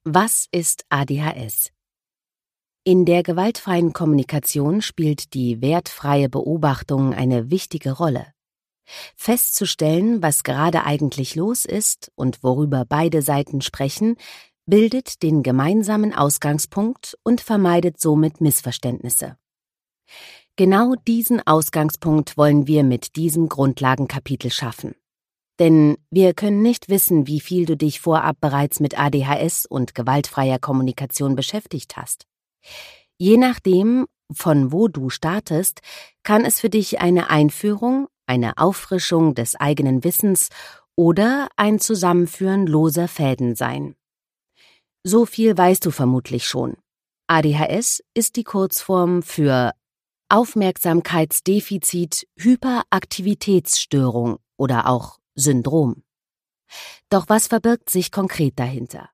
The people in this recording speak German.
Was ist ADHS? In der gewaltfreien Kommunikation spielt die wertfreie Beobachtung eine wichtige Rolle. Festzustellen, was gerade eigentlich los ist und worüber beide Seiten sprechen, bildet den gemeinsamen Ausgangspunkt und vermeidet somit Missverständnisse. Genau diesen Ausgangspunkt wollen wir mit diesem Grundlagenkapitel schaffen. Denn wir können nicht wissen, wie viel du dich vorab bereits mit ADHS und gewaltfreier Kommunikation beschäftigt hast. Je nachdem, von wo du startest, kann es für dich eine Einführung, eine Auffrischung des eigenen Wissens oder ein Zusammenführen loser Fäden sein. So viel weißt du vermutlich schon. ADHS ist die Kurzform für Aufmerksamkeitsdefizit-Hyperaktivitätsstörung oder auch Syndrom. Doch was verbirgt sich konkret dahinter?